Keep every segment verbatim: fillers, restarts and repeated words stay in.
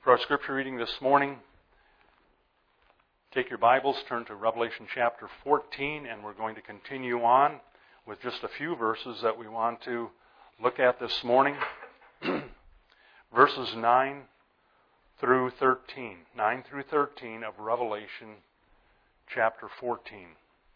For our scripture reading this morning, take your Bibles, turn to Revelation chapter fourteen, and we're going to continue on with just a few verses that we want to look at this morning. Verses nine through thirteen. nine through thirteen of Revelation chapter fourteen.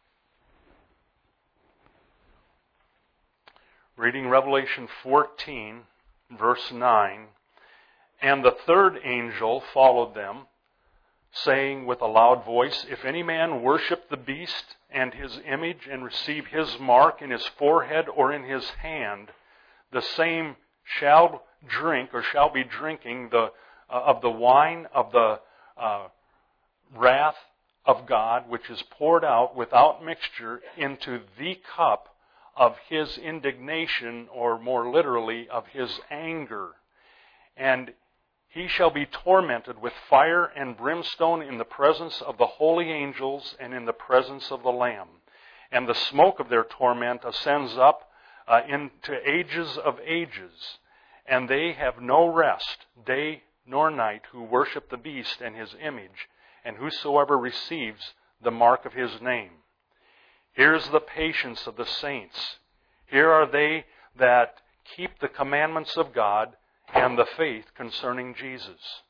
Reading Revelation fourteen, verse nine. And the third angel followed them, saying with a loud voice, If any man worship the beast and his image, and receive his mark in his forehead or in his hand, the same shall drink, or shall be drinking, the uh, of the wine of the uh, wrath of God, which is poured out without mixture into the cup of his indignation, or more literally, of his anger. And he shall be tormented with fire and brimstone in the presence of the holy angels and in the presence of the Lamb. And the smoke of their torment ascends up uh, into ages of ages. And they have no rest, day nor night, who worship the beast and his image, and whosoever receives the mark of his name. Here is the patience of the saints. Here are they that keep the commandments of God and the faith concerning Jesus.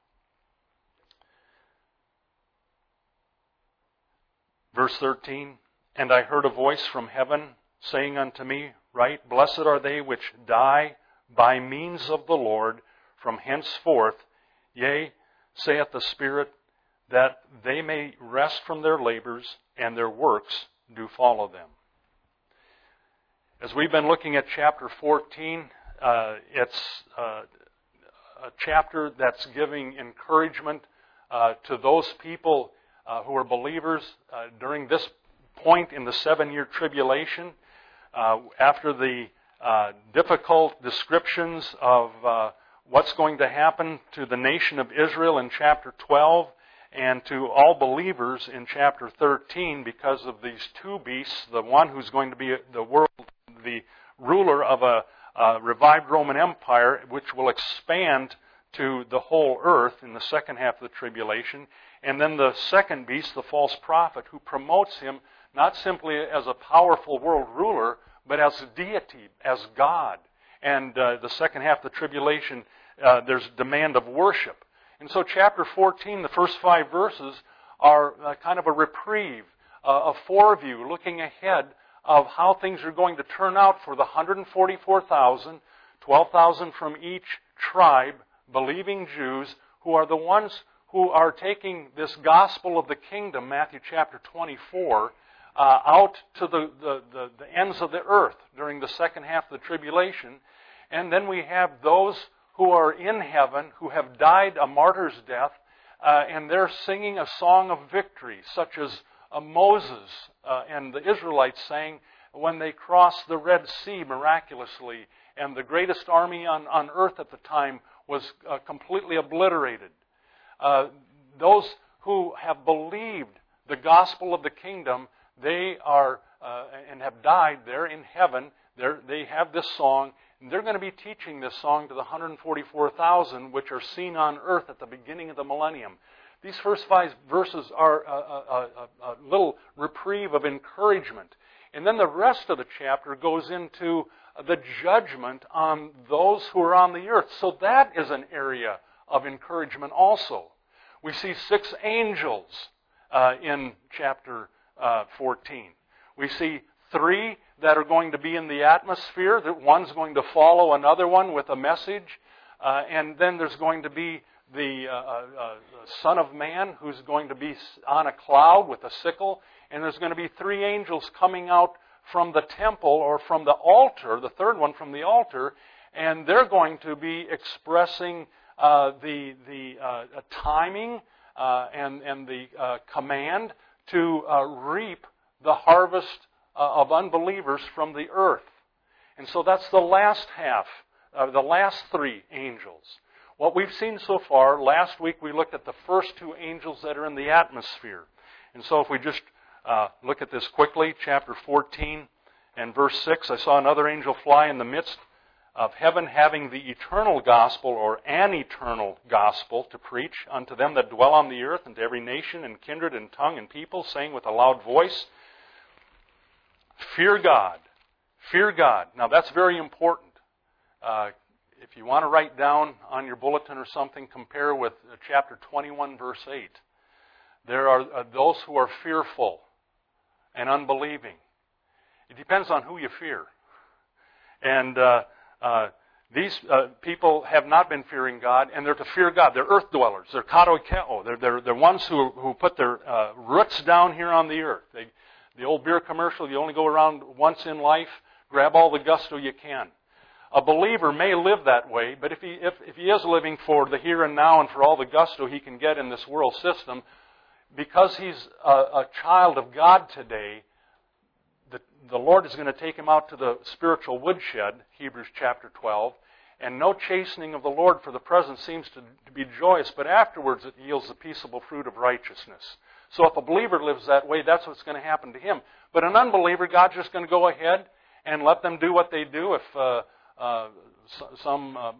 Verse thirteen, And I heard a voice from heaven saying unto me, Write, Blessed are they which die by means of the Lord from henceforth, yea, saith the Spirit, that they may rest from their labors, and their works do follow them. As we've been looking at chapter fourteen, Uh, it's uh, a chapter that's giving encouragement uh, to those people uh, who are believers uh, during this point in the seven-year tribulation. Uh, after the uh, difficult descriptions of uh, what's going to happen to the nation of Israel in chapter twelve, and to all believers in chapter thirteen, because of these two beasts, the one who's going to be the world, the ruler of a Uh, revived Roman Empire, which will expand to the whole earth in the second half of the tribulation. And then the second beast, the false prophet, who promotes him not simply as a powerful world ruler, but as a deity, as God. And uh, the second half of the tribulation, uh, there's demand of worship. And so chapter fourteen, the first five verses, are uh, kind of a reprieve, uh, a foreview, looking ahead of how things are going to turn out for the one hundred forty-four thousand, twelve thousand from each tribe, believing Jews, who are the ones who are taking this gospel of the kingdom, Matthew chapter twenty-four, uh, out to the, the, the, the ends of the earth during the second half of the tribulation. And then we have those who are in heaven, who have died a martyr's death, uh, and they're singing a song of victory, such as Uh, Moses uh, and the Israelites sang when they crossed the Red Sea miraculously, and the greatest army on, on earth at the time was uh, completely obliterated. Uh, those who have believed the gospel of the kingdom, they are uh, and have died there in heaven. They're, they have this song, and they're going to be teaching this song to the one hundred forty-four thousand, which are seen on earth at the beginning of the millennium. These first five verses are a, a, a, a little reprieve of encouragement. And then the rest of the chapter goes into the judgment on those who are on the earth. So that is an area of encouragement also. We see six angels uh, in chapter uh, fourteen. We see three that are going to be in the atmosphere. That one's going to follow another one with a message. Uh, and then there's going to be the uh, uh, Son of Man, who's going to be on a cloud with a sickle. And there's going to be three angels coming out from the temple, or from the altar, the third one from the altar, and they're going to be expressing uh, the the uh, timing uh, and, and the uh, command to uh, reap the harvest uh, of unbelievers from the earth. And so that's the last half, uh, the last three angels. What we've seen so far, last week we looked at the first two angels that are in the atmosphere. And so if we just uh, look at this quickly, chapter fourteen and verse six, I saw another angel fly in the midst of heaven having the eternal gospel or an eternal gospel to preach unto them that dwell on the earth and to every nation and kindred and tongue and people, saying with a loud voice, fear God, fear God. Now that's very important. Uh, if you want to write down on your bulletin or something, compare with chapter twenty-one, verse eight. There are uh, those who are fearful and unbelieving. It depends on who you fear. And uh, uh, these uh, people have not been fearing God, and they're to fear God. They're earth dwellers. They're katoikeo. They're, they're, they're ones who, who put their uh, roots down here on the earth. They, the old beer commercial, you only go around once in life, grab all the gusto you can. A believer may live that way, but if he, if, if he is living for the here and now and for all the gusto he can get in this world system, because he's a, a child of God today, the, the Lord is going to take him out to the spiritual woodshed, Hebrews chapter twelve, and no chastening of the Lord for the present seems to, to be joyous, but afterwards it yields the peaceable fruit of righteousness. So if a believer lives that way, that's what's going to happen to him. But an unbeliever, God's just going to go ahead and let them do what they do. If uh, uh, some uh, uh,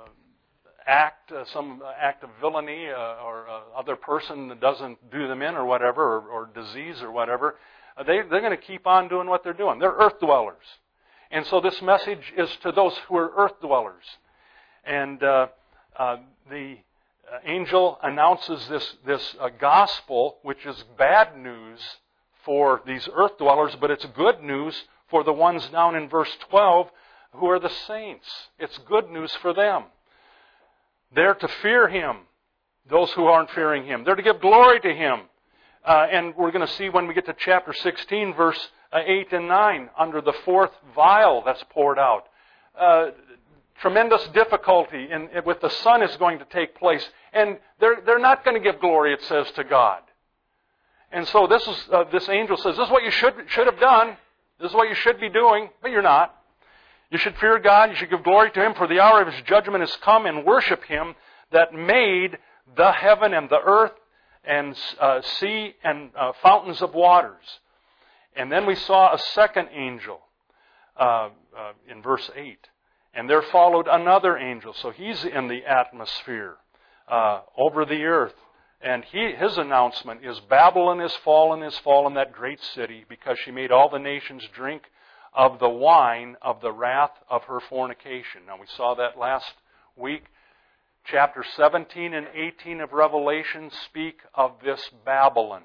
act, uh, some act of villainy uh, or uh, other person doesn't do them in or whatever, or, or disease or whatever, uh, they, they're going to keep on doing what they're doing. They're earth dwellers. And so this message is to those who are earth dwellers. And uh, uh, the uh, angel announces this, this uh, gospel, which is bad news for these earth dwellers, but it's good news for the ones down in verse twelve who are the saints. It's good news for them. They're to fear Him, those who aren't fearing Him. They're to give glory to Him. Uh, and we're going to see when we get to chapter sixteen, verse uh, eight and nine, under the fourth vial that's poured out. Uh, tremendous difficulty in, with the Son is going to take place. And they're, they're not going to give glory, it says, to God. And so this is uh, this angel says, this is what you should should have done. This is what you should be doing, but you're not. You should fear God. You should give glory to Him, for the hour of His judgment has come, and worship Him that made the heaven and the earth and uh, sea and uh, fountains of waters. And then we saw a second angel uh, uh, in verse eight. And there followed another angel. So he's in the atmosphere uh, over the earth. And he, his announcement is, Babylon is fallen, is fallen, that great city, because she made all the nations drink of the wine of the wrath of her fornication. Now we saw that last week. Chapter seventeen and eighteen of Revelation speak of this Babylon.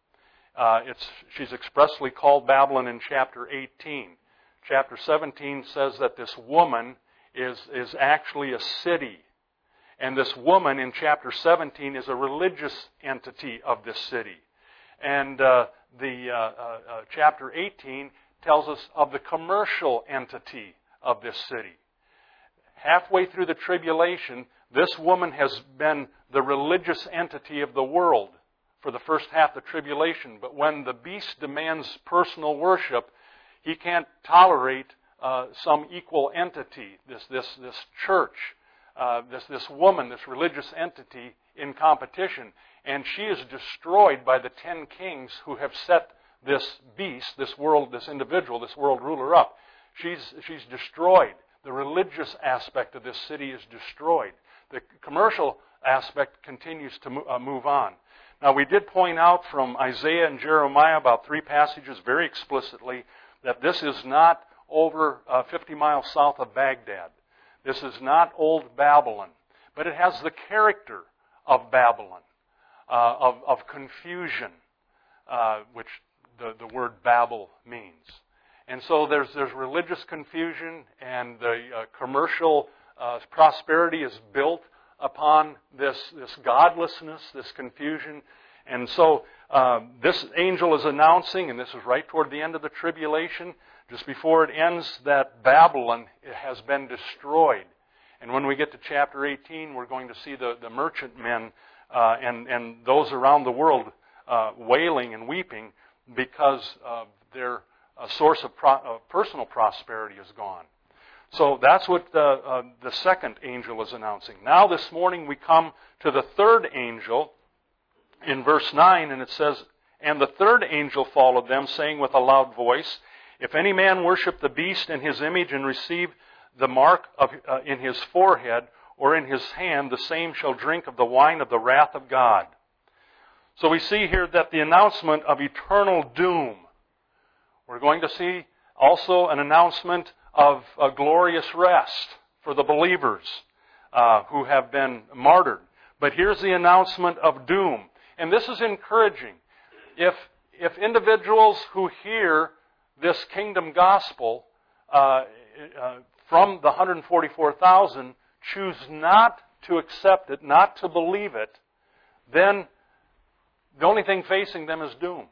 Uh, it's, she's expressly called Babylon in chapter eighteen. Chapter seventeen says that this woman is, is actually a city. And this woman in chapter seventeen is a religious entity of this city. And uh, the uh, uh, uh, chapter eighteen tells us of the commercial entity of this city. Halfway through the tribulation, this woman has been the religious entity of the world for the first half of the tribulation. But when the beast demands personal worship, he can't tolerate uh, some equal entity, this this this church, uh, this this woman, this religious entity in competition. And she is destroyed by the ten kings who have set this beast, this world, this individual, this world ruler up. She's she's destroyed. The religious aspect of this city is destroyed. The commercial aspect continues to move on. Now, we did point out from Isaiah and Jeremiah, about three passages very explicitly, that this is not over uh, fifty miles south of Baghdad. This is not old Babylon, but it has the character of Babylon, uh, of, of confusion, uh, which the, the word Babel means. And so there's there's religious confusion, and the uh, commercial uh, prosperity is built upon this this godlessness, this confusion. And so uh, this angel is announcing, and this is right toward the end of the tribulation, just before it ends, that Babylon has been destroyed. And when we get to chapter eighteen, we're going to see the, the merchantmen uh, and, and those around the world uh, wailing and weeping because uh, their uh, source of pro- uh, personal prosperity is gone. So that's what the, uh, the second angel is announcing. Now this morning we come to the third angel in verse nine, and it says, And the third angel followed them, saying with a loud voice, If any man worship the beast and his image and receive the mark of, uh, in his forehead or in his hand, the same shall drink of the wine of the wrath of God. So we see here that the announcement of eternal doom. We're going to see also an announcement of a glorious rest for the believers uh, who have been martyred. But here's the announcement of doom. And this is encouraging. If, if individuals who hear this kingdom gospel uh, uh, from the one hundred forty-four thousand choose not to accept it, not to believe it, then the only thing facing them is doom.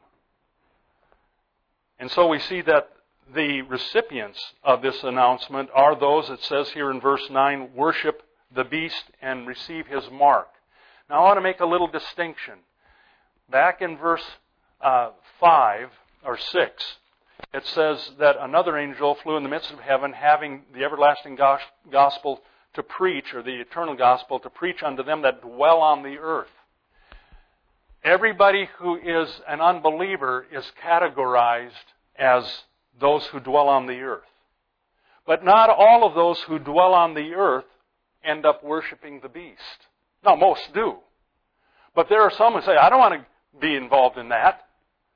And so we see that the recipients of this announcement are those, it says here in verse nine, worship the beast and receive his mark. Now I want to make a little distinction. Back in verse uh, five or six, it says that another angel flew in the midst of heaven, having the everlasting gospel to preach, or the eternal gospel to preach unto them that dwell on the earth. Everybody who is an unbeliever is categorized as those who dwell on the earth. But not all of those who dwell on the earth end up worshiping the beast. Now, most do. But there are some who say, I don't want to be involved in that.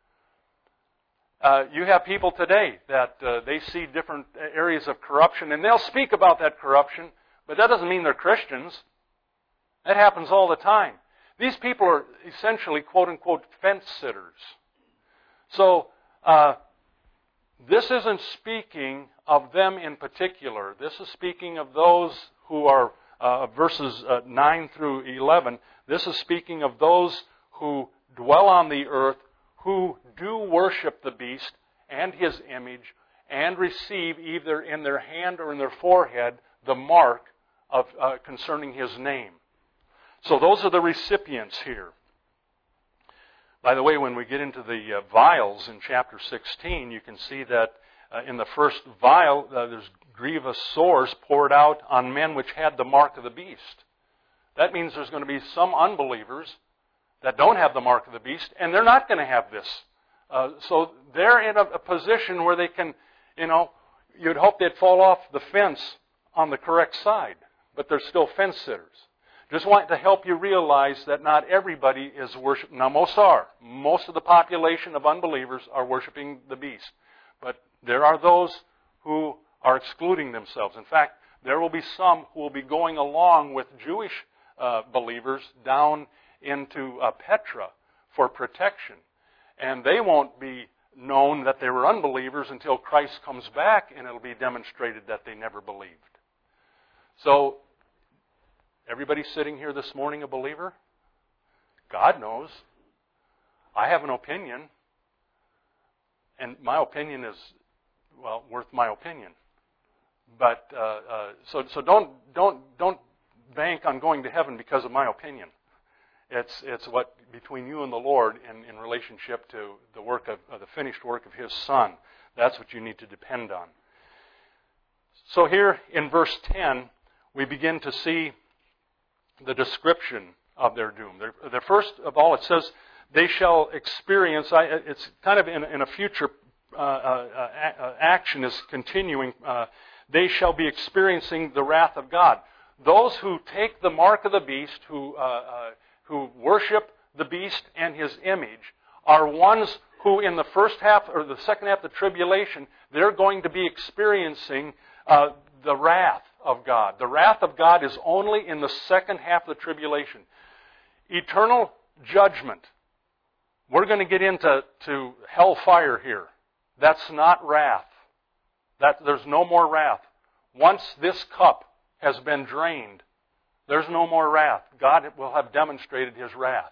Uh, you have people today that uh, they see different areas of corruption, and they'll speak about that corruption, but that doesn't mean they're Christians. That happens all the time. These people are essentially, quote-unquote, fence sitters. So, uh, this isn't speaking of them in particular. This is speaking of those who are, uh, verses uh, nine through eleven, this is speaking of those who dwell on the earth, who do worship the beast and his image, and receive either in their hand or in their forehead the mark of uh, concerning his name. So those are the recipients here. By the way, when we get into the uh, vials in chapter sixteen, you can see that uh, in the first vial, uh, there's grievous sores poured out on men which had the mark of the beast. That means there's going to be some unbelievers that don't have the mark of the beast, and they're not going to have this. Uh, so they're in a, a position where they can, you know, you'd hope they'd fall off the fence on the correct side, but they're still fence sitters. Just want to help you realize that not everybody is worshiping. Now, most are. Most of the population of unbelievers are worshiping the beast. But there are those who are excluding themselves. In fact, there will be some who will be going along with Jewish uh, believers down into uh, Petra for protection. And they won't be known that they were unbelievers until Christ comes back, and it'll be demonstrated that they never believed. So, everybody sitting here this morning a believer? God knows. I have an opinion. And my opinion is, well, worth my opinion. But, uh, uh, so, so don't, don't, don't bank on going to heaven because of my opinion. It's, it's what, between you and the Lord in, in relationship to the work of, of the finished work of His Son. That's what you need to depend on. So here in verse ten, we begin to see the description of their doom. The, the first of all, it says, they shall experience, I, it's kind of in, in a future uh, uh, uh, action is continuing, uh, they shall be experiencing the wrath of God. Those who take the mark of the beast, who, uh, uh, who worship the beast and his image, are ones who in the first half or the second half of the tribulation, they're going to be experiencing uh, the wrath of God. The wrath of God is only in the second half of the tribulation. Eternal judgment. We're going to get into to hellfire here. That's not wrath. That, there's no more wrath. Once this cup has been drained, there's no more wrath. God will have demonstrated His wrath.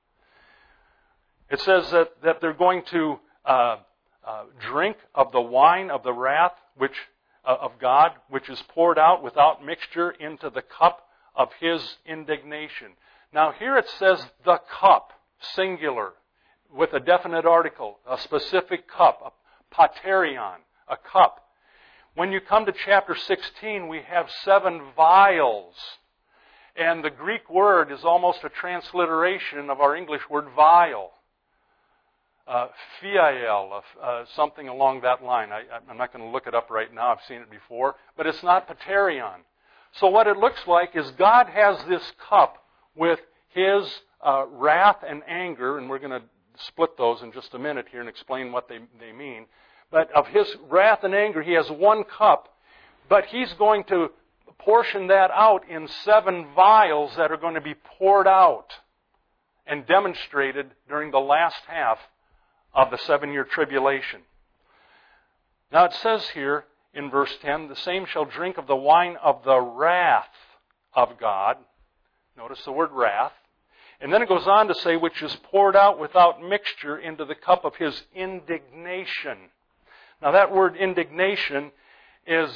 It says that, that they're going to uh, uh, drink of the wine of the wrath which uh, of God, which is poured out without mixture into the cup of His indignation. Now here it says the cup, singular, with a definite article, a specific cup, a paterion, a cup. When you come to chapter sixteen, we have seven vials. And the Greek word is almost a transliteration of our English word vial. uh, Phiael, uh, something along that line. I, I'm not going to look it up right now. I've seen it before. But it's not Paterion. So what it looks like is God has this cup with His uh, wrath and anger, and we're going to split those in just a minute here and explain what they, they mean. But of His wrath and anger, He has one cup, but He's going to portion that out in seven vials that are going to be poured out and demonstrated during the last half of the seven-year tribulation. Now it says here in verse ten, the same shall drink of the wine of the wrath of God. Notice the word wrath. And then it goes on to say, which is poured out without mixture into the cup of His indignation. Now that word indignation is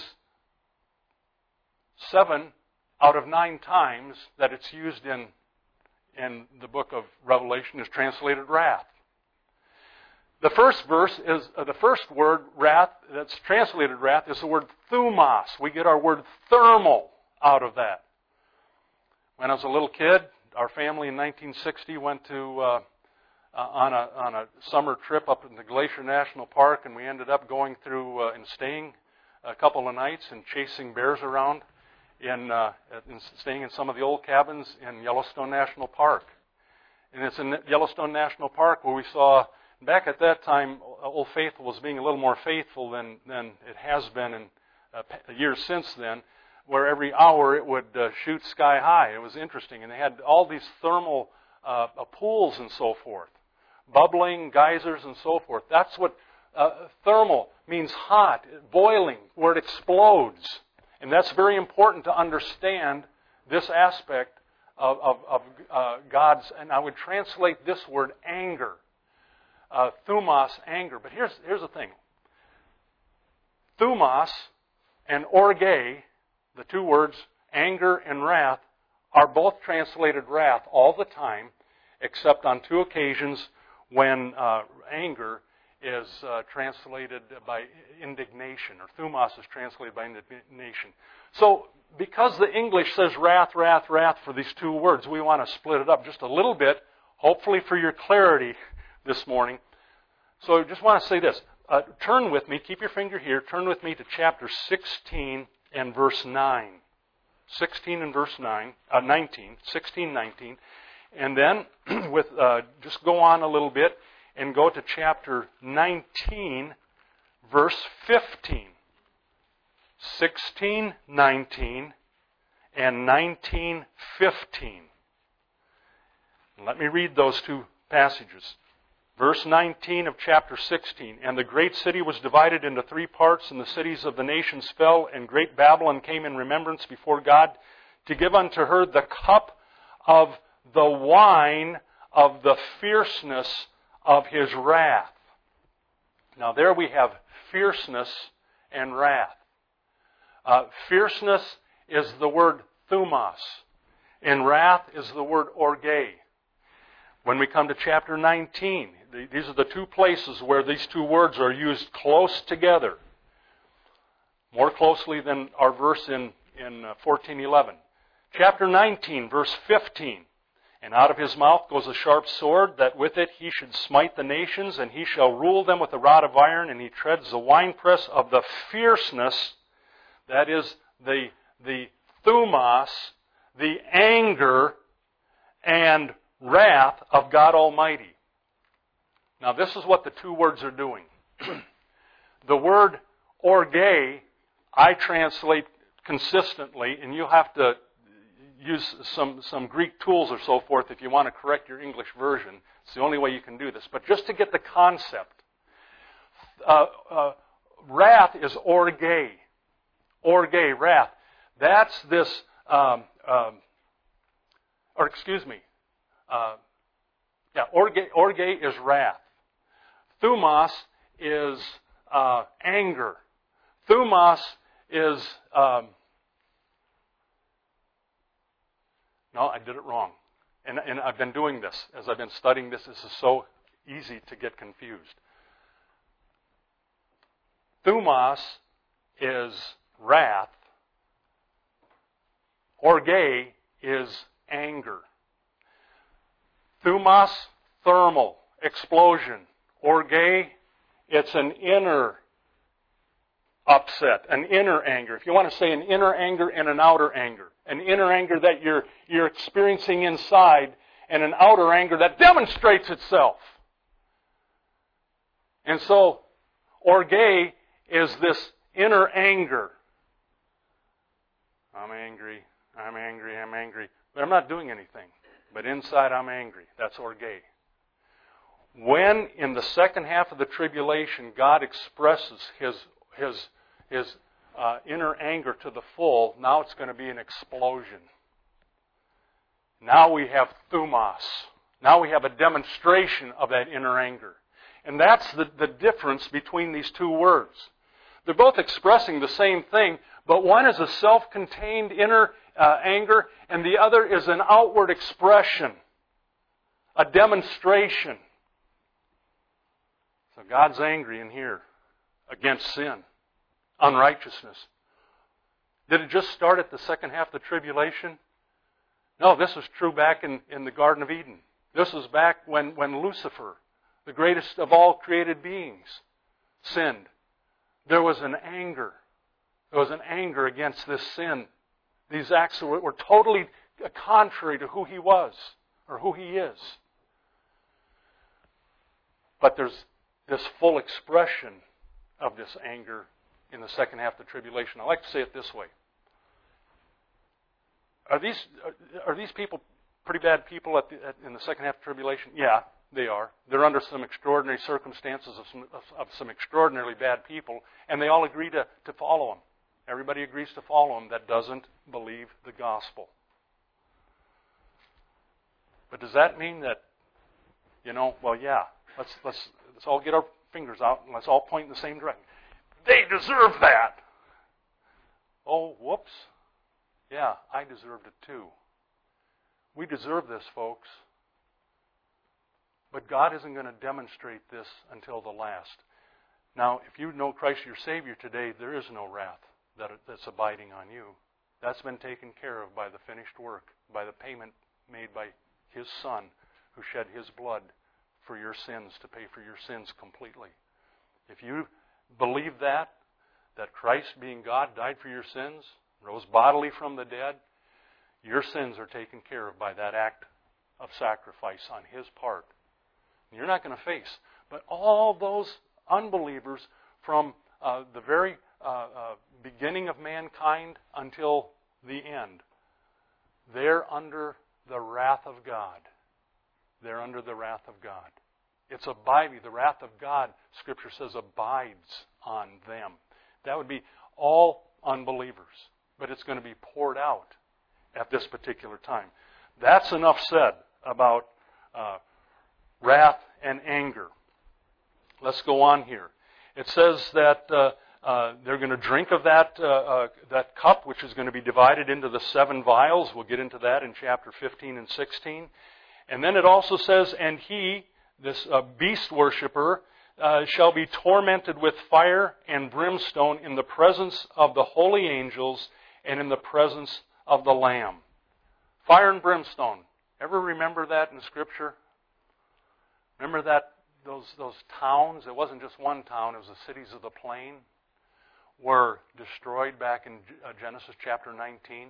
seven out of nine times that it's used in, in the book of Revelation is translated wrath. The first verse is, uh, the first word, wrath, that's translated wrath, is the word thumos. We get our word thermal out of that. When I was a little kid, our family in nineteen sixty went to, uh, uh, on, a, on a summer trip up in the Glacier National Park, and we ended up going through uh, and staying a couple of nights and chasing bears around in, uh, in staying in some of the old cabins in Yellowstone National Park. And it's in Yellowstone National Park where we saw, back at that time, Old Faithful was being a little more faithful than, than it has been in uh, years since then, where every hour it would uh, shoot sky high. It was interesting. And they had all these thermal uh, pools and so forth, bubbling, geysers and so forth. That's what uh, thermal means, hot, boiling, where it explodes. And that's very important to understand this aspect of, of, of uh, God's, and I would translate this word anger. Uh, thumos, anger. But here's, here's the thing. Thumos and orge, the two words, anger and wrath, are both translated wrath all the time, except on two occasions when uh, anger is uh, translated by indignation, or thumos is translated by indignation. So, because the English says wrath, wrath, wrath for these two words, we want to split it up just a little bit, hopefully for your clarity this morning. So I just want to say this. Uh, turn with me, keep your finger here, turn with me to chapter sixteen and verse nine. sixteen and verse nine, uh, nineteen, sixteen, nineteen. And then with uh, just go on a little bit and go to chapter nineteen, verse fifteen. sixteen, nineteen, and nineteen, fifteen. Let me read those two passages. Verse nineteen of chapter sixteen. And the great city was divided into three parts, and the cities of the nations fell, and great Babylon came in remembrance before God to give unto her the cup of the wine of the fierceness of His wrath. Now there we have fierceness and wrath. Uh, fierceness is the word thumos, and wrath is the word orge. When we come to chapter nineteen, these are the two places where these two words are used close together, more closely than our verse in, in fourteen eleven. Chapter nineteen, verse fifteen. And out of his mouth goes a sharp sword, that with it he should smite the nations, and he shall rule them with a rod of iron, and he treads the winepress of the fierceness, that is the, the thumos, the anger and wrath of God Almighty. Now this is what the two words are doing. The word orge, I translate consistently, and you have to use some, some Greek tools or so forth if you want to correct your English version. It's the only way you can do this. But just to get the concept, uh, uh, wrath is orge. Orge, wrath. That's this, um, um, or excuse me, uh, yeah, orge, orge is wrath. Thumos is uh, anger. Thumos is, um, no, I did it wrong. And, and I've been doing this. As I've been studying this, this is so easy to get confused. Thumos is wrath. Orge is anger. Thumos, thermal, explosion. Orge, it's an inner upset, an inner anger. If you want to say an inner anger and an outer anger. An inner anger that you're, you're experiencing inside, and an outer anger that demonstrates itself. And so, orge is this inner anger. I'm angry, I'm angry, I'm angry. But I'm not doing anything. But inside I'm angry. That's orge. When in the second half of the tribulation God expresses His His His uh, inner anger to the full, now it's going to be an explosion. Now we have thumos. Now we have a demonstration of that inner anger. And that's the, the difference between these two words. They're both expressing the same thing, but one is a self-contained inner uh, anger, and the other is an outward expression, a demonstration. So God's angry in here against sin, unrighteousness. Did it just start at the second half of the tribulation? No, this was true back in, in the Garden of Eden. This was back when, when Lucifer, the greatest of all created beings, sinned. There was an anger. There was an anger against this sin. These acts were, were totally contrary to who he was or who he is. But there's this full expression of this anger in the second half of the tribulation. I like to say it this way. Are these are these people pretty bad people at the, at, in the second half of the tribulation? Yeah, they are. They're under some extraordinary circumstances of some, of, of some extraordinarily bad people, and they all agree to, to follow them. Everybody agrees to follow them that doesn't believe the gospel. But does that mean that, you know, well, yeah, let's let's let's all get our fingers out and let's all point in the same direction. They deserve that. Oh, whoops. Yeah, I deserved it too. We deserve this, folks. But God isn't going to demonstrate this until the last. Now, if you know Christ your Savior today, there is no wrath that, that's abiding on you. That's been taken care of by the finished work, by the payment made by His Son, who shed His blood for your sins, to pay for your sins completely. If you believe that, that Christ, being God, died for your sins, rose bodily from the dead, your sins are taken care of by that act of sacrifice on His part. You're not going to face. But all those unbelievers from uh, the very uh, uh, beginning of mankind until the end, they're under the wrath of God. They're under the wrath of God. It's abiding. The wrath of God, Scripture says, abides on them. That would be all unbelievers. But it's going to be poured out at this particular time. That's enough said about uh, wrath and anger. Let's go on here. It says that uh, uh, they're going to drink of that uh, uh, that cup, which is going to be divided into the seven vials. We'll get into that in chapter fifteen and sixteen. And then it also says, and he, this uh, beast worshiper, uh, shall be tormented with fire and brimstone in the presence of the holy angels and in the presence of the Lamb. Fire and brimstone. Ever remember that in Scripture? Remember that those those towns? It wasn't just one town. It was the cities of the plain were destroyed back in Genesis chapter nineteen.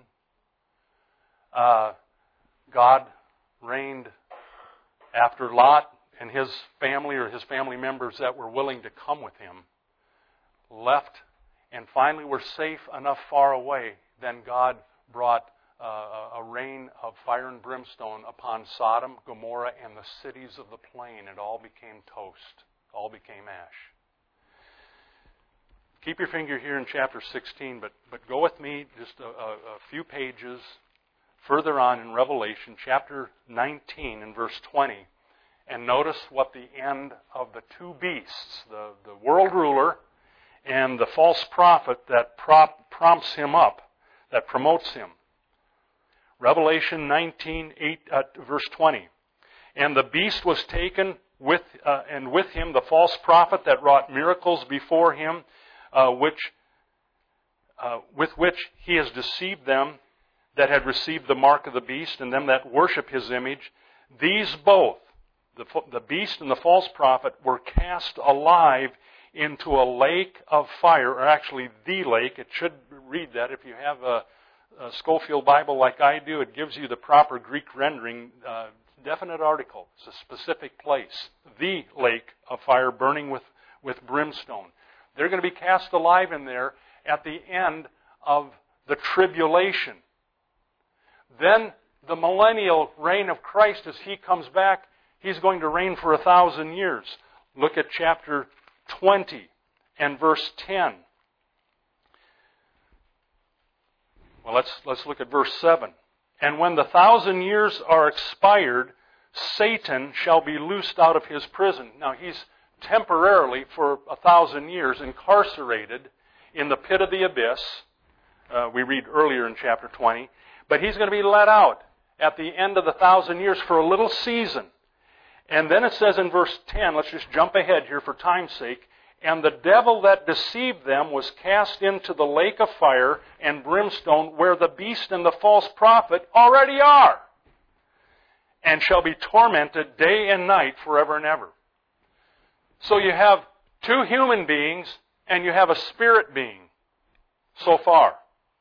Uh, God reigned after Lot and his family, or his family members that were willing to come with him, left and finally were safe enough far away. Then God brought uh, a rain of fire and brimstone upon Sodom, Gomorrah, and the cities of the plain. It all became toast. All became ash. Keep your finger here in chapter sixteen, but, but go with me just a, a, a few pages further on in Revelation, chapter nineteen and verse twenty, and notice what the end of the two beasts, the, the world ruler and the false prophet that prop, prompts him up, that promotes him. Revelation nineteen, eight, uh, verse twenty. And the beast was taken with, uh, and with him the false prophet that wrought miracles before him, uh, which, uh, with which he has deceived them that had received the mark of the beast, and them that worship his image. These both, the, the beast and the false prophet were cast alive into a lake of fire, or actually the lake. It should read that. If you have a, a Schofield Bible like I do, it gives you the proper Greek rendering, uh, definite article. It's a specific place. The lake of fire burning with, with brimstone. They're going to be cast alive in there at the end of the tribulation. Then the millennial reign of Christ, as He comes back, He's going to reign for a thousand years. Look at chapter twenty and verse ten. Well, let's, let's look at verse seven. And when the thousand years are expired, Satan shall be loosed out of his prison. Now, he's temporarily, for a thousand years, incarcerated in the pit of the abyss. Uh, we read earlier in chapter twenty. But he's going to be let out at the end of the thousand years for a little season. And then it says in verse ten, let's just jump ahead here for time's sake, and the devil that deceived them was cast into the lake of fire and brimstone, where the beast and the false prophet already are, and shall be tormented day and night forever and ever. So you have two human beings and you have a spirit being so far.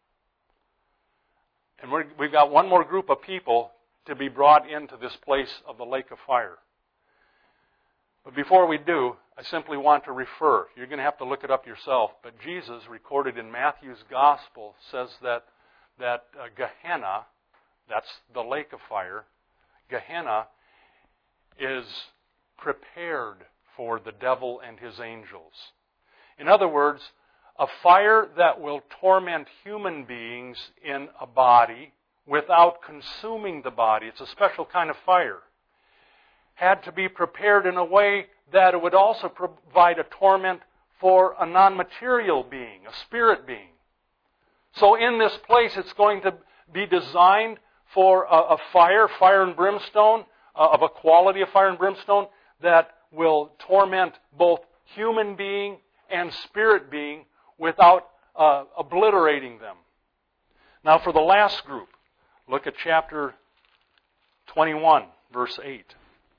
And we're, we've got one more group of people to be brought into this place of the lake of fire. But before we do, I simply want to refer. You're going to have to look it up yourself. But Jesus, recorded in Matthew's Gospel, says that, that uh, Gehenna, that's the lake of fire, Gehenna is prepared for the devil and his angels. In other words, a fire that will torment human beings in a body without consuming the body. It's a special kind of fire. Had to be prepared in a way that it would also provide a torment for a non-material being, a spirit being. So in this place, it's going to be designed for a, a fire, fire and brimstone, uh, of a quality of fire and brimstone that will torment both human being and spirit being without uh, obliterating them. Now for the last group, look at chapter twenty-one, verse eight.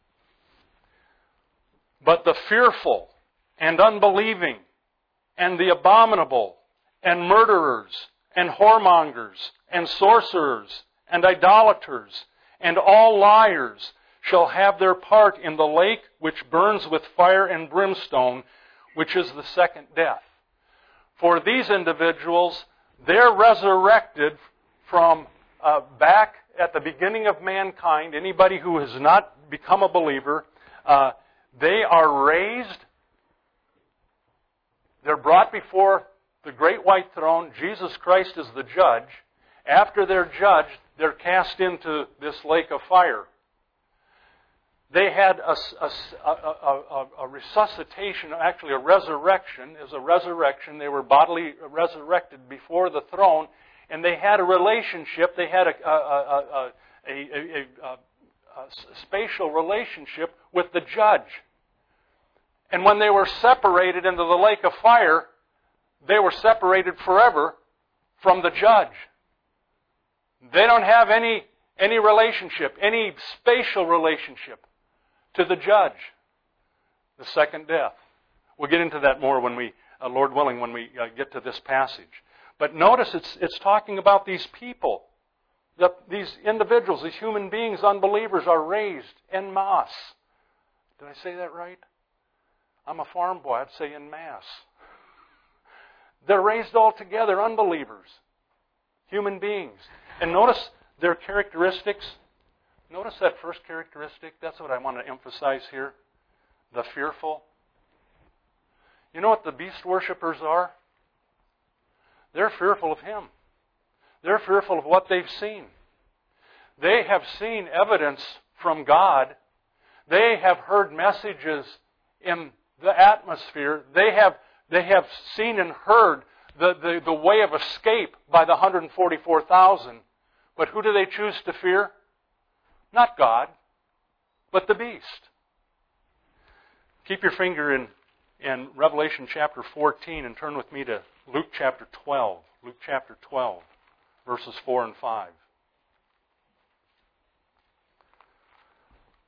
But the fearful and unbelieving and the abominable and murderers and whoremongers and sorcerers and idolaters and all liars shall have their part in the lake which burns with fire and brimstone, which is the second death. For these individuals, they're resurrected from uh, back at the beginning of mankind. Anybody who has not become a believer, uh, they are raised. They're brought before the great white throne. Jesus Christ is the judge. After they're judged, they're cast into this lake of fire. They had a, a, a, a, a resuscitation, actually a resurrection. It was a resurrection. They were bodily resurrected before the throne, and they had a relationship. They had a, a, a, a, a, a, a spatial relationship with the judge. And when they were separated into the lake of fire, they were separated forever from the judge. They don't have any, any relationship, any spatial relationship to the judge. The second death. We'll get into that more when we, uh, Lord willing, when we uh, get to this passage. But notice it's, it's talking about these people. The, these individuals, these human beings, unbelievers, are raised en masse. Did I say that right? I'm a farm boy. I'd say en masse. They're raised all together, unbelievers. Human beings. And notice their characteristics. Notice that first characteristic. That's what I want to emphasize here. The fearful. You know what the beast worshippers are? They're fearful of him. They're fearful of what they've seen. They have seen evidence from God. They have heard messages in the atmosphere. They have, they have seen and heard the, the, the way of escape by the one hundred forty-four thousand. But who do they choose to fear? Not God, but the beast. Keep your finger in, in Revelation chapter fourteen and turn with me to Luke chapter twelve. Luke chapter twelve, verses four and five.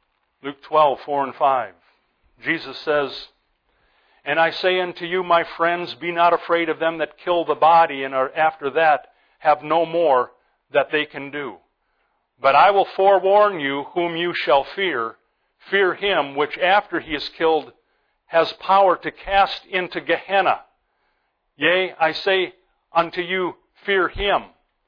Luke twelve, four and five. Jesus says, "And I say unto you, my friends, be not afraid of them that kill the body, and are after that have no more that they can do. But I will forewarn you whom you shall fear. Fear him which after he is killed has power to cast into Gehenna. Yea, I say unto you, fear him."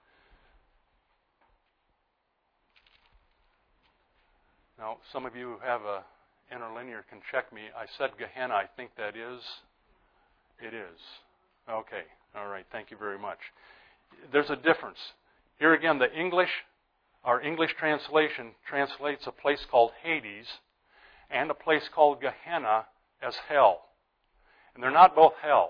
Now, some of you who have a interlinear can check me. I said Gehenna. I think that is. It is. Okay. All right. Thank you very much. There's a difference. Here again, the English, our English translation translates a place called Hades and a place called Gehenna as hell. And they're not both hell.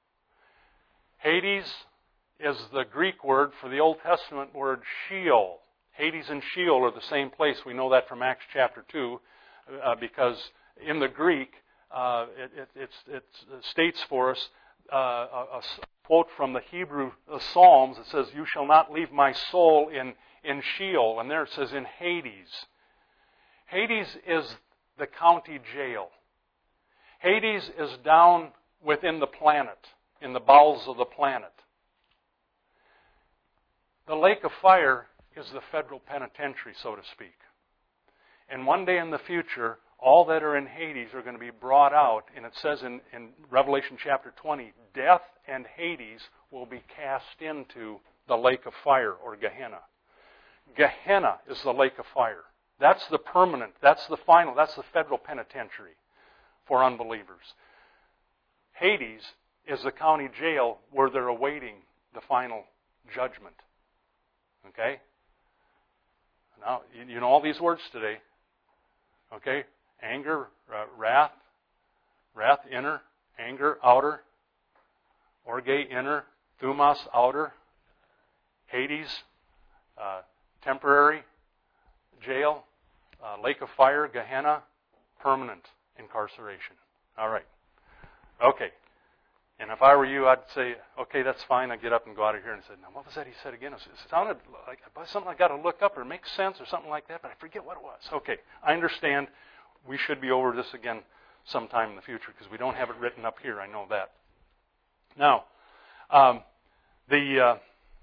Hades is the Greek word for the Old Testament word Sheol. Hades and Sheol are the same place. We know that from Acts chapter two, uh, because in the Greek, uh, it, it, it's, it states for us uh, a, a quote from the Hebrew uh, Psalms that says, "You shall not leave my soul in, in Sheol." And there it says in Hades. Hades is the county jail. Hades is down within the planet, in the bowels of the planet. The lake of fire is the federal penitentiary, so to speak. And one day in the future, all that are in Hades are going to be brought out. And it says in, in Revelation chapter twenty, death and Hades will be cast into the lake of fire, or Gehenna. Gehenna is the lake of fire. That's the permanent, that's the final, that's the federal penitentiary for unbelievers. Hades is the county jail where they're awaiting the final judgment. Okay? Now, you know all these words today. Okay? Anger, uh, wrath, wrath, inner, anger, outer, orge, inner, thumos, outer, Hades, uh, temporary, jail, uh, lake of fire, Gehenna, permanent incarceration. All right. Okay. And if I were you, I'd say, okay, that's fine. I'd get up and go out of here and say, now, what was that he said again? It sounded like something I got to look up or make sense or something like that, but I forget what it was. Okay, I understand. We should be over this again sometime in the future because we don't have it written up here. I know that. Now, um, the uh,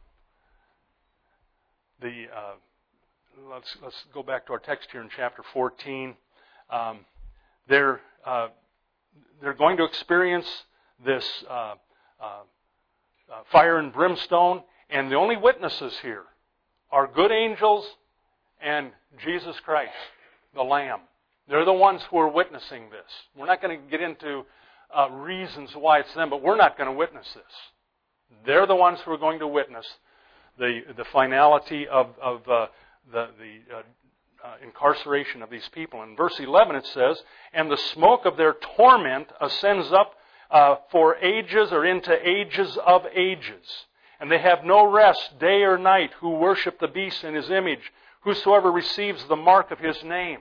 the uh, let's let's go back to our text here in chapter fourteen. Um, they're uh, they're going to experience this uh, uh, uh, fire and brimstone, and the only witnesses here are good angels and Jesus Christ, the Lamb. They're the ones who are witnessing this. We're not going to get into uh, reasons why it's them, but we're not going to witness this. They're the ones who are going to witness the the finality of of uh, the the uh, uh, incarceration of these people. In verse eleven it says, "And the smoke of their torment ascends up Uh, for ages or into ages of ages. And they have no rest day or night who worship the beast in his image, whosoever receives the mark of his name."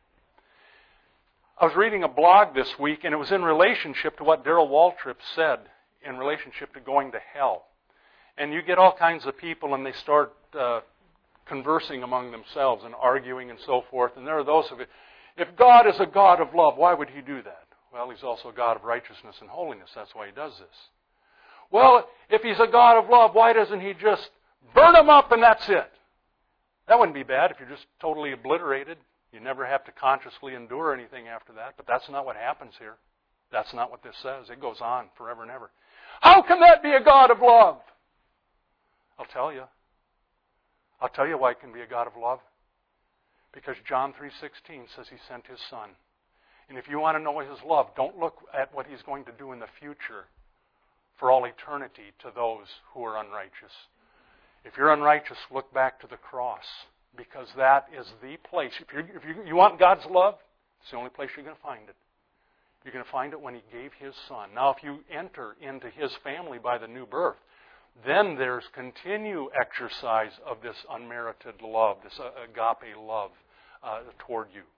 I was reading a blog this week, and it was in relationship to what Darrell Waltrip said in relationship to going to hell. And you get all kinds of people, and they start uh, conversing among themselves and arguing and so forth. And there are those of it. If God is a God of love, why would He do that? Well, He's also a God of righteousness and holiness. That's why He does this. Well, if He's a God of love, why doesn't He just burn them up and that's it? That wouldn't be bad if you're just totally obliterated. You never have to consciously endure anything after that. But that's not what happens here. That's not what this says. It goes on forever and ever. How can that be a God of love? I'll tell you. I'll tell you why it can be a God of love. Because John three sixteen says He sent His Son. And if you want to know His love, don't look at what He's going to do in the future for all eternity to those who are unrighteous. If you're unrighteous, look back to the cross, because that is the place. If, you're, if you, you want God's love, it's the only place you're going to find it. You're going to find it when He gave His Son. Now, if you enter into His family by the new birth, then there's continued exercise of this unmerited love, this agape love uh, toward you.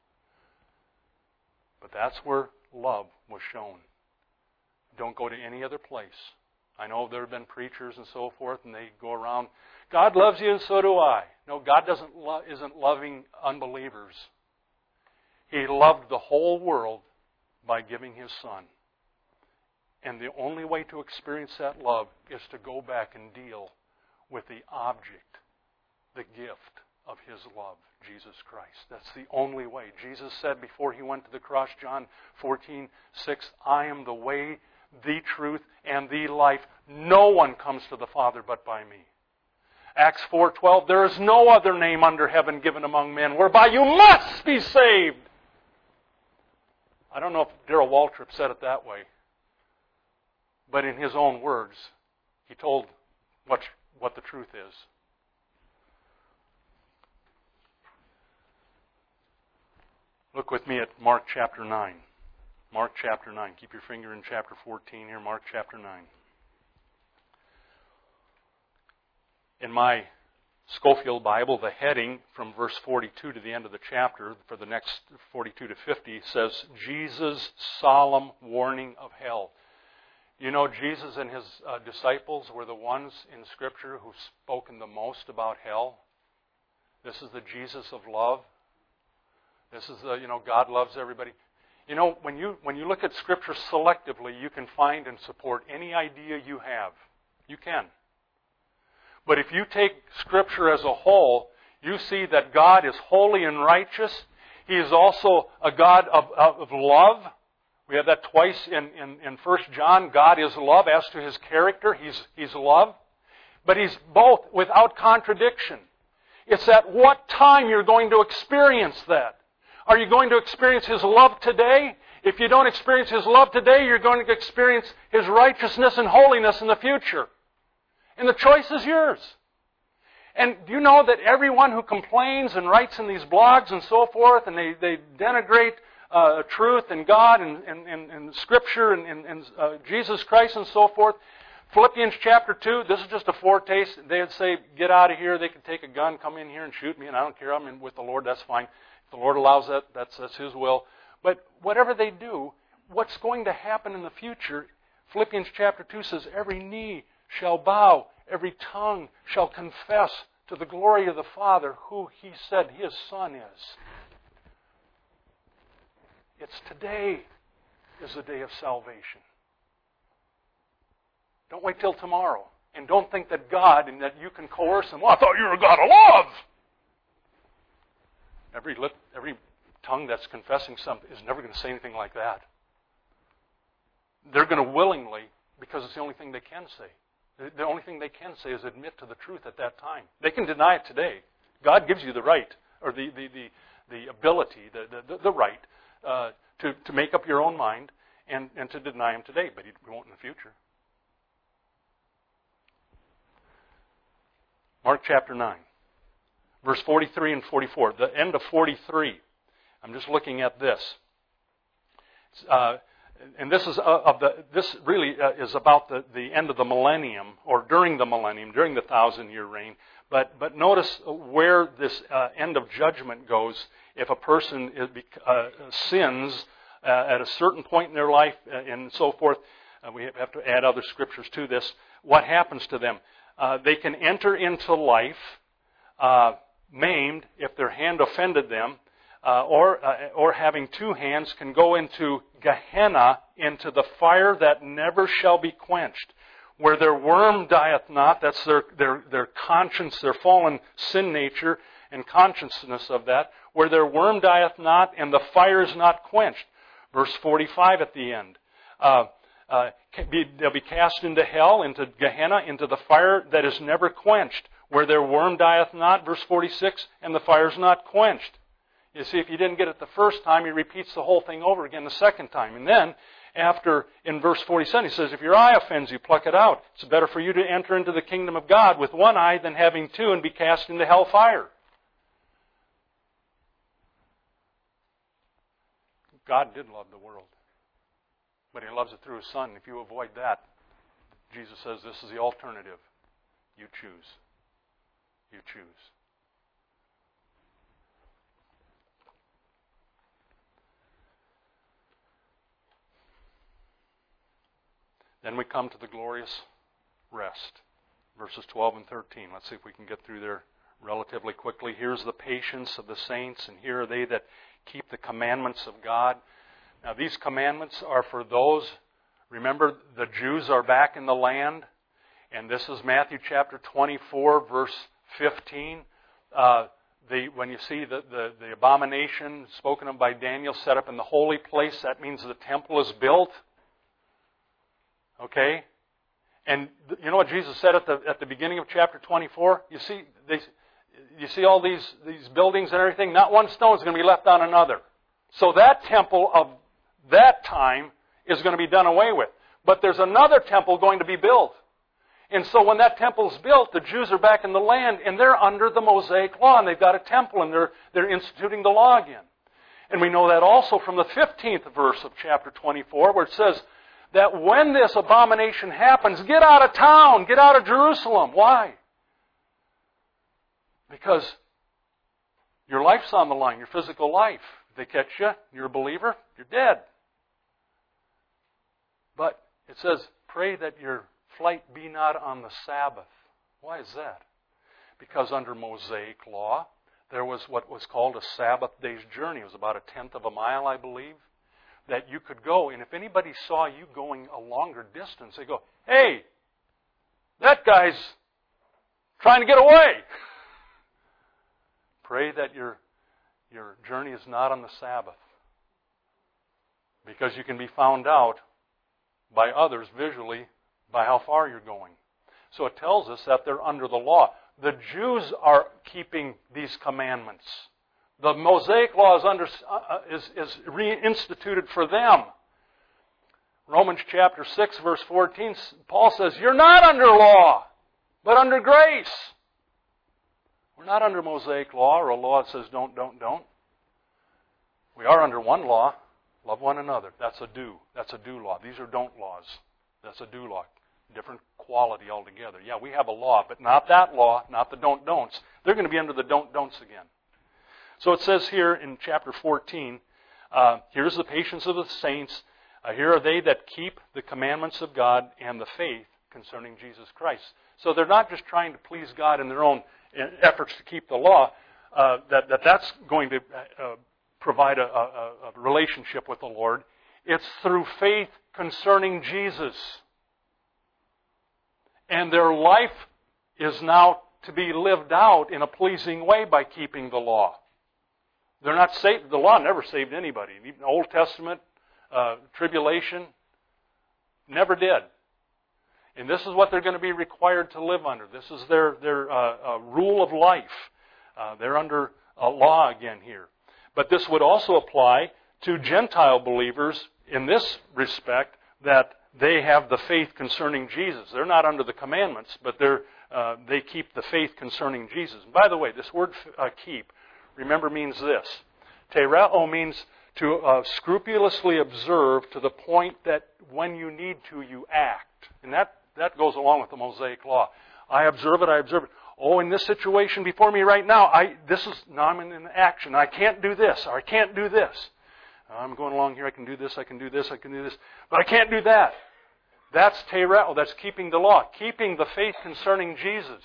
But that's where love was shown. Don't go to any other place. I know there have been preachers and so forth, and they go around, God loves you and so do I. No, God doesn't lo- isn't loving unbelievers. He loved the whole world by giving His Son. And the only way to experience that love is to go back and deal with the object, the gift of His love, Jesus Christ. That's the only way. Jesus said before He went to the cross, John fourteen six, I am the way, the truth, and the life. No one comes to the Father but by me. Acts four twelve, there is no other name under heaven given among men whereby you must be saved. I don't know if Darrell Waltrip said it that way, but in his own words, he told what, what the truth is. Look with me at Mark chapter nine. Mark chapter nine. Keep your finger in chapter fourteen here. Mark chapter nine. In my Scofield Bible, the heading from verse forty-two to the end of the chapter, for the next forty-two to fifty, says, Jesus' solemn warning of hell. You know, Jesus and His uh, disciples were the ones in Scripture who've spoken the most about hell. This is the Jesus of love. This is the, you know, God loves everybody. You know, when you when you look at Scripture selectively, you can find and support any idea you have. You can. But if you take Scripture as a whole, you see that God is holy and righteous. He is also a God of, of, of love. We have that twice in, in, in First John. God is love. As to His character, He's, he's love. But He's both without contradiction. It's at what time you're going to experience that. Are you going to experience His love today? If you don't experience His love today, you're going to experience His righteousness and holiness in the future. And the choice is yours. And do you know that everyone who complains and writes in these blogs and so forth, and they, they denigrate uh, truth and God and, and, and, and Scripture and, and, and uh, Jesus Christ and so forth, Philippians chapter two, this is just a foretaste. They'd say, get out of here. They can take a gun, come in here and shoot me, and I don't care. I'm in with the Lord. That's fine. If the Lord allows that, that's, that's His will. But whatever they do, what's going to happen in the future, Philippians chapter two says, every knee shall bow, every tongue shall confess to the glory of the Father who He said His Son is. It's today is the day of salvation. Don't wait till tomorrow. And don't think that God, and that you can coerce Him. Well, I thought you were a God of love. Every lip, every tongue that's confessing something is never going to say anything like that. They're going to willingly, because it's the only thing they can say. The only thing they can say is admit to the truth at that time. They can deny it today. God gives you the right, or the the the, the ability, the, the, the right, uh, to, to make up your own mind and, and to deny Him today, but He won't in the future. Mark chapter nine, verse forty-three and forty-four. The end of forty-three. I'm just looking at this. Uh, And this is uh, of the. This really uh, is about the, the end of the millennium, or during the millennium, during the thousand-year reign. But but notice where this uh, end of judgment goes. If a person is, uh, sins uh, at a certain point in their life, uh, and so forth, uh, we have to add other scriptures to this. What happens to them? Uh, they can enter into life uh, maimed if their hand offended them. Uh, or uh, or having two hands, can go into Gehenna, into the fire that never shall be quenched, where their worm dieth not. That's their their their conscience, their fallen sin nature and consciousness of that. Where their worm dieth not, and the fire is not quenched. Verse forty-five at the end. Uh, uh, be, they'll be cast into hell, into Gehenna, into the fire that is never quenched, where their worm dieth not. Verse forty-six, and the fire is not quenched. You see, if you didn't get it the first time, He repeats the whole thing over again the second time. And then, after, in verse forty-seven, He says, if your eye offends you, pluck it out. It's better for you to enter into the kingdom of God with one eye than having two and be cast into hell fire. God did love the world, but He loves it through His Son. If you avoid that, Jesus says this is the alternative. You choose. You choose. Then we come to the glorious rest. Verses twelve and thirteen. Let's see if we can get through there relatively quickly. Here's the patience of the saints, and here are they that keep the commandments of God. Now, these commandments are for those, remember, the Jews are back in the land, and this is Matthew chapter twenty-four, verse fifteen. Uh, the, when you see the, the, the abomination spoken of by Daniel set up in the holy place, that means the temple is built. Okay? And you know what Jesus said at the at the beginning of chapter twenty-four? You see, they, you see all these, these buildings and everything? Not one stone is going to be left on another. So that temple of that time is going to be done away with. But there's another temple going to be built. And so when that temple is built, the Jews are back in the land, and they're under the Mosaic law, and they've got a temple, and they're, they're instituting the law again. And we know that also from the fifteenth verse of chapter twenty-four, where it says that when this abomination happens, get out of town, get out of Jerusalem. Why? Because your life's on the line, your physical life. If they catch you, you're a believer, you're dead. But it says, pray that your flight be not on the Sabbath. Why is that? Because under Mosaic law, there was what was called a Sabbath day's journey. It was about a tenth of a mile, I believe, that you could go. And if anybody saw you going a longer distance, they go, hey, that guy's trying to get away. Pray that your, your journey is not on the Sabbath, because you can be found out by others visually by how far you're going. So it tells us that they're under the law. The Jews are keeping these commandments. The Mosaic law is, under, uh, is, is reinstituted for them. Romans chapter six, verse fourteen, Paul says, you're not under law, but under grace. We're not under Mosaic law or a law that says don't, don't, don't. We are under one law, love one another. That's a do. That's a do law. These are don't laws. That's a do law. Different quality altogether. Yeah, we have a law, but not that law, not the don't, don'ts. They're going to be under the don't, don'ts again. So it says here in chapter fourteen, uh, here's the patience of the saints. Uh, here are they that keep the commandments of God and the faith concerning Jesus Christ. So they're not just trying to please God in their own efforts to keep the law, uh, that, that that's going to uh, provide a, a, a relationship with the Lord. It's through faith concerning Jesus. And their life is now to be lived out in a pleasing way by keeping the law. They're not saved. The law never saved anybody. Even the Old Testament, uh, tribulation, never did. And this is what they're going to be required to live under. This is their, their uh, uh, rule of life. Uh, they're under a law again here. But this would also apply to Gentile believers in this respect, that they have the faith concerning Jesus. They're not under the commandments, but they're, uh, they keep the faith concerning Jesus. And by the way, this word uh, keep, remember, means this. Tereo means to uh, scrupulously observe to the point that when you need to, you act. And that, that goes along with the Mosaic law. I observe it, I observe it. Oh, in this situation before me right now, I this is now I'm in action. I can't do this, or I can't do this. I'm going along here, I can do this, I can do this, I can do this, but I can't do that. That's tereo, that's keeping the law. Keeping the faith concerning Jesus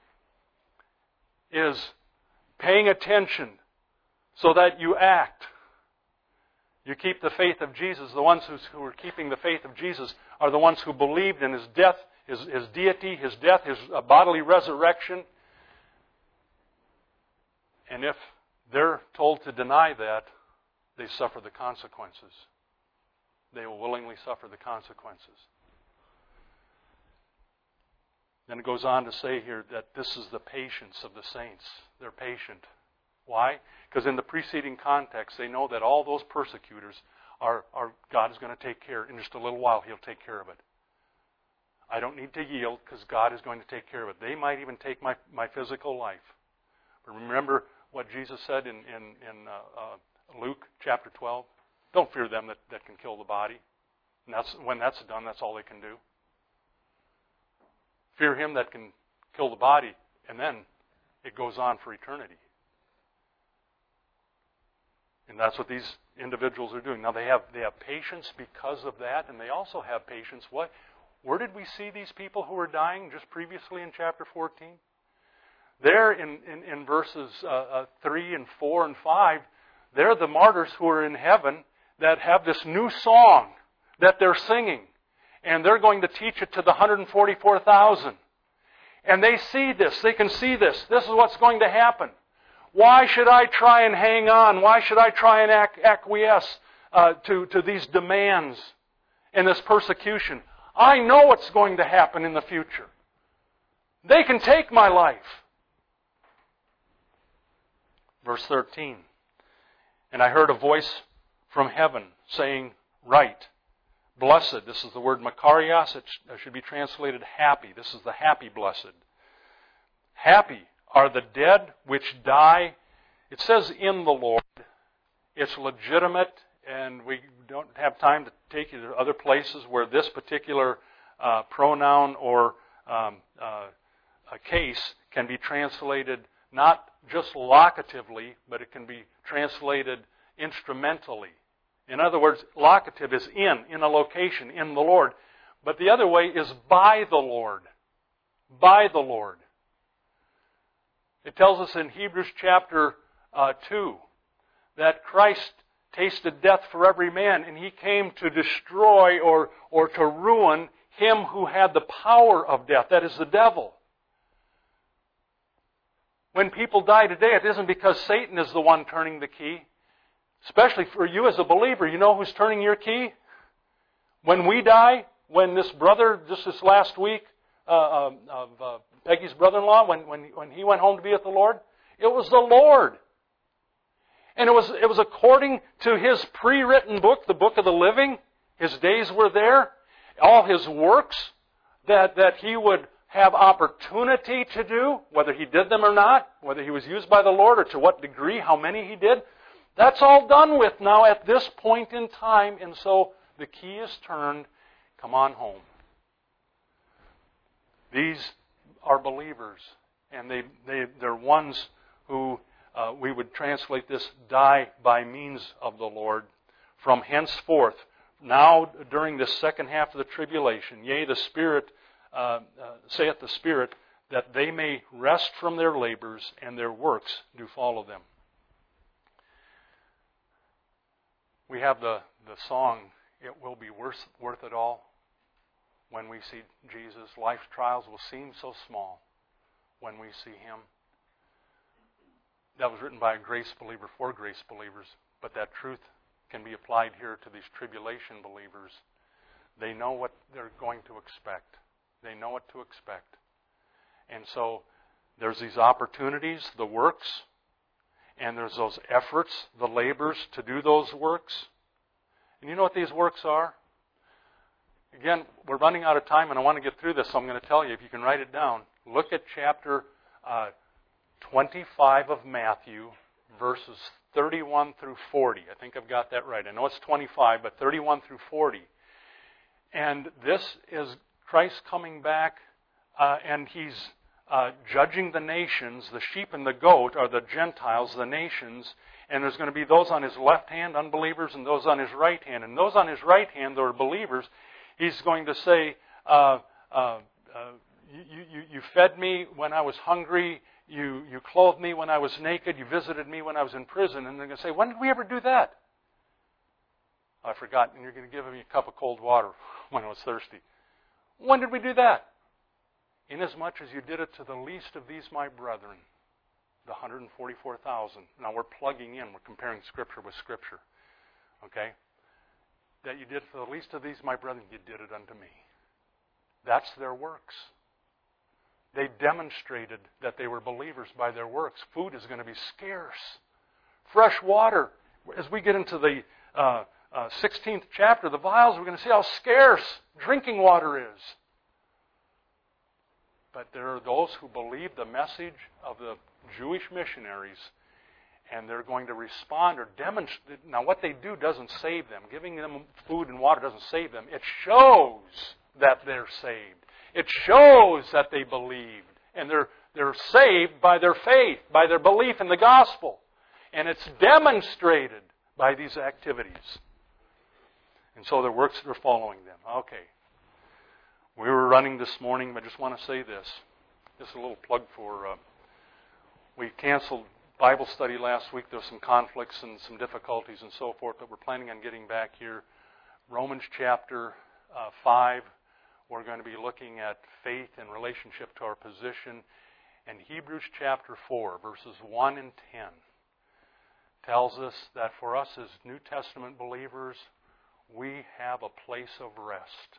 is paying attention so that you act. You keep the faith of Jesus. The ones who, who are keeping the faith of Jesus are the ones who believed in His death, His, his deity, His death, His bodily resurrection. And if they're told to deny that, they suffer the consequences. They will willingly suffer the consequences. Then it goes on to say here that this is the patience of the saints. They're patient. Why? Because in the preceding context, they know that all those persecutors are, are God is going to take care. In just a little while, He'll take care of it. I don't need to yield because God is going to take care of it. They might even take my, my physical life. But remember what Jesus said in, in, in uh, uh, Luke chapter twelve, don't fear them that, that can kill the body. And that's, when that's done, that's all they can do. Fear Him that can kill the body, and then it goes on for eternity. And that's what these individuals are doing. Now they have they have patience because of that, and they also have patience. What? Where did we see these people who were dying just previously in chapter fourteen? there in, in, in verses uh, uh, three and four and five, they're the martyrs who are in heaven that have this new song that they're singing. And they're going to teach it to the one hundred forty-four thousand. And they see this. They can see this. This is what's going to happen. Why should I try and hang on? Why should I try and acquiesce uh, to, to these demands and this persecution? I know what's going to happen in the future. They can take my life. Verse thirteen. And I heard a voice from heaven saying, "Write, blessed." This is the word makarios. It should be translated happy. This is the happy blessed. Happy are the dead which die. It says in the Lord. It's legitimate, and we don't have time to take you to other places where this particular uh, pronoun or um, uh, a case can be translated not just locatively, but it can be translated instrumentally. In other words, locative is in, in a location, in the Lord. But the other way is by the Lord. By the Lord. It tells us in Hebrews chapter uh, two that Christ tasted death for every man, and He came to destroy or, or to ruin him who had the power of death, that is the devil. When people die today, it isn't because Satan is the one turning the key. Especially for you as a believer, you know who's turning your key? When we die, when this brother, just this last week, uh, of uh, Peggy's brother-in-law, when, when, when he went home to be with the Lord, it was the Lord. And it was, it was according to His pre-written book, the book of the living. His days were there. All His works that, that He would have opportunity to do, whether He did them or not, whether He was used by the Lord or to what degree, how many He did. That's all done with now at this point in time, and so the key is turned. Come on home. These are believers, and they, they, they're ones who, uh, we would translate this, die by means of the Lord. From henceforth, now during this second half of the tribulation, yea, the Spirit, uh, uh, saith the Spirit, that they may rest from their labors, and their works do follow them. We have the, the song, "It will be worth, worth it all." When we see Jesus, life's trials will seem so small when we see Him. That was written by a grace believer for grace believers, but that truth can be applied here to these tribulation believers. They know what they're going to expect. They know what to expect. And so there's these opportunities, the works, and there's those efforts, the labors to do those works. And you know what these works are? Again, we're running out of time, and I want to get through this, so I'm going to tell you, if you can write it down. Look at chapter uh, twenty-five of Matthew, verses thirty-one through forty. I think I've got that right. I know it's twenty-five, but thirty-one through forty. And this is Christ coming back, uh, and He's Uh, judging the nations. The sheep and the goat are the Gentiles, the nations, and there's going to be those on His left hand, unbelievers, and those on His right hand. And those on His right hand, that are believers, He's going to say, uh, uh, uh, you, you, you fed me when I was hungry, you, you clothed me when I was naked, you visited me when I was in prison. And they're going to say, when did we ever do that? I forgot, and you're going to give me a cup of cold water when I was thirsty. When did we do that? Inasmuch as you did it to the least of these my brethren, the one hundred forty-four thousand. Now we're plugging in, we're comparing Scripture with Scripture. Okay? That you did for the least of these my brethren, you did it unto me. That's their works. They demonstrated that they were believers by their works. Food is going to be scarce. Fresh water. As we get into the uh, uh, sixteenth chapter, the vials, we're going to see how scarce drinking water is. But there are those who believe the message of the Jewish missionaries, and they're going to respond or demonstrate. Now, what they do doesn't save them. Giving them food and water doesn't save them. It shows that they're saved. It shows that they believed. And they're, they're saved by their faith, by their belief in the gospel. And it's demonstrated by these activities. And so their works are following them. Okay. We were running this morning, but I just want to say this. This is a little plug for uh, we canceled Bible study last week. There were some conflicts and some difficulties and so forth, but we're planning on getting back here. Romans chapter uh, five, we're going to be looking at faith in relationship to our position. And Hebrews chapter four, verses one and ten, tells us that for us as New Testament believers, we have a place of rest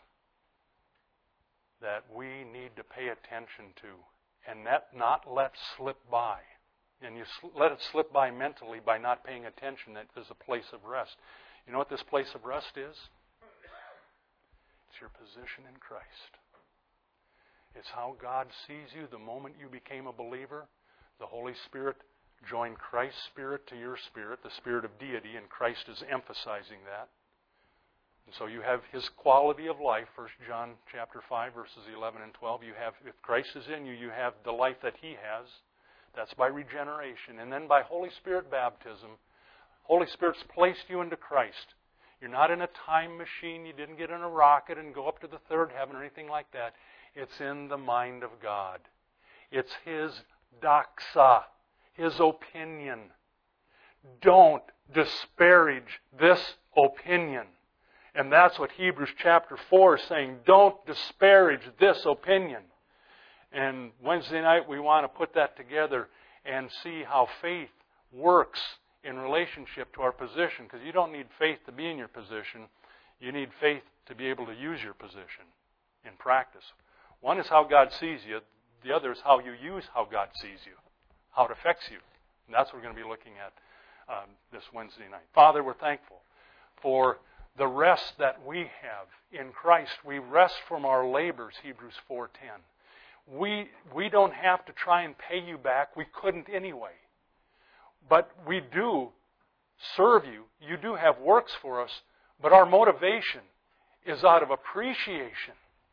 that we need to pay attention to and that not let slip by. And you sl- let it slip by mentally by not paying attention that there's a place of rest. You know what this place of rest is? It's your position in Christ. It's how God sees you the moment you became a believer. The Holy Spirit joined Christ's Spirit to your spirit, the Spirit of deity, and Christ is emphasizing that. And so you have His quality of life, First John chapter five, verses eleven and twelve. You have, if Christ is in you, you have the life that He has. That's by regeneration. And then by Holy Spirit baptism, Holy Spirit's placed you into Christ. You're not in a time machine. You didn't get in a rocket and go up to the third heaven or anything like that. It's in the mind of God. It's His doxa, His opinion. Don't disparage this opinion. And that's what Hebrews chapter four is saying. Don't disparage this opinion. And Wednesday night we want to put that together and see how faith works in relationship to our position. Because you don't need faith to be in your position. You need faith to be able to use your position in practice. One is how God sees you. The other is how you use how God sees you. How it affects you. And that's what we're going to be looking at um, this Wednesday night. Father, we're thankful for the rest that we have in Christ. We rest from our labors, Hebrews four ten. We, we don't have to try and pay you back. We couldn't anyway. But we do serve you. You do have works for us. But our motivation is out of appreciation.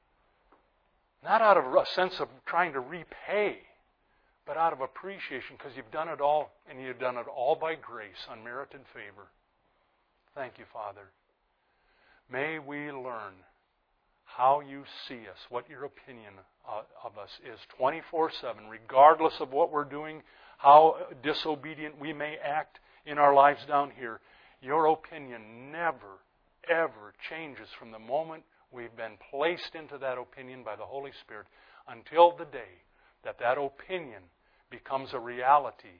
Not out of a sense of trying to repay, but out of appreciation because you've done it all, and you've done it all by grace, unmerited favor. Thank you, Father. May we learn how you see us, what your opinion of us is twenty-four seven, regardless of what we're doing, how disobedient we may act in our lives down here. Your opinion never, ever changes from the moment we've been placed into that opinion by the Holy Spirit until the day that that opinion becomes a reality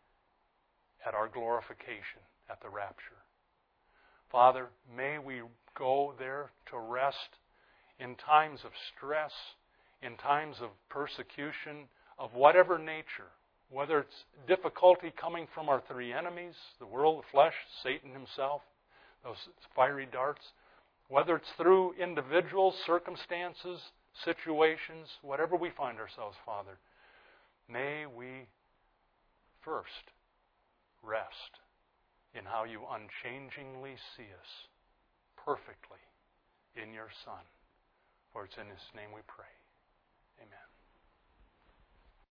at our glorification, at the rapture. Father, may we go there to rest in times of stress, in times of persecution, of whatever nature, whether it's difficulty coming from our three enemies, the world, the flesh, Satan himself, those fiery darts, whether it's through individuals, circumstances, situations, whatever we find ourselves, Father, may we first rest in how you unchangingly see us perfectly in your Son. For it's in His name we pray. Amen.